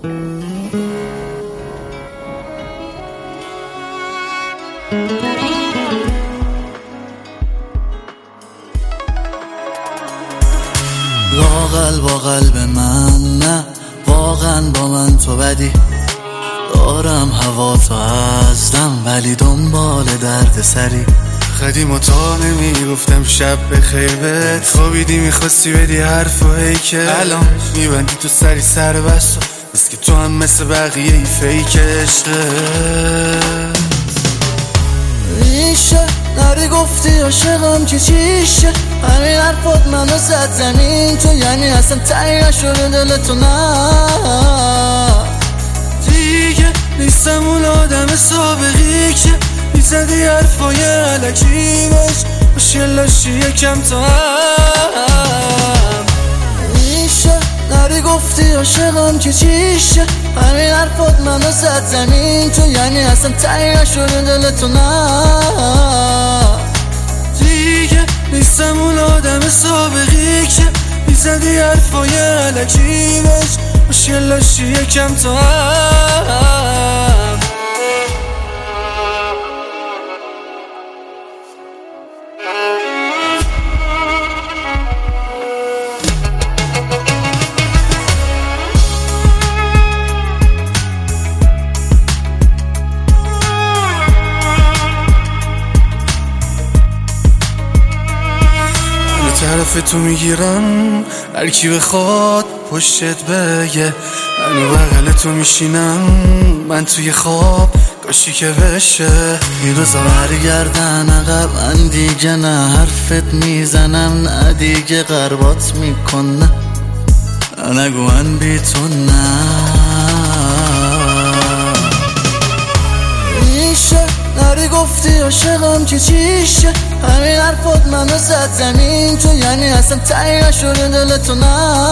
لااقل با قلب من نه، واقعا با من تو بدی. دارم هوا تو ازدم ولی دنبال درد سری. قدیم و تا نمیگفتم شب بخیر بهت، خوابیدی میخواستی بدی حرف و هی که الان میبندی تو سری سر بست. بس که تو هم مثل بقیه ای فیک عشقت ریشه نری گفتی عاشقم که چیشه. همین حرفات منو زد زمین تو، یعنی اصلا تایی نشده دلتو نه دیگه. نیستم اون آدم سابقی که میزدی حرفای علکی باش باشی لاشی یکم تا هم ریشه نری گفتی عاشقم که چیشه. همین حرفات منو زد زمین تو، یعنی اصلا تایی نشده دلتو نه دیگه. نیستم اون آدم سابقی که میزدی حرفای علکی باش باشی لاشی یکم تا هم طرف تو میگیرم هر کی بخواد پشتت بگه. من بغل تو میشینم من توی خواب کاشی که بشه. این روزا برگردن عقب من دیگه نه، حرفت میزنم نه دیگه غربات میکنه. نگو من بی تو نه میشه. نری گفتی عاشقم که چیشه. همین حرفات منو زد زمین تو، یعنی اصلا تایی نشده دلتو نه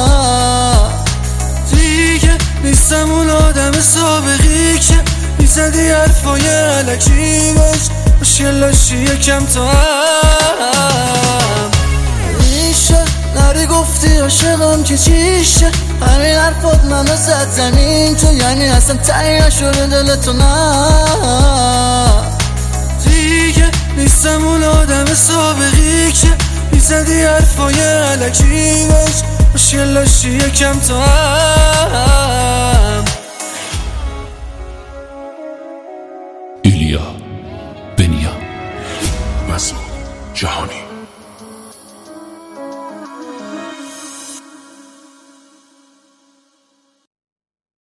دیگه. نیستم اون آدم سابقی که میزدی حرفای علکی باش باشی لاشی یکم تا هم میشه. نری گفتی عاشقم که چیشه. همین حرفات منو زد زمین تو، یعنی اصلا تایی نشده دلتو نه دیگه. نیستم اون آدم سابقی که میزدی حرفای علکی باش باشی لاشی یکم تا هم ایلیا بنیا مسعود جهانی.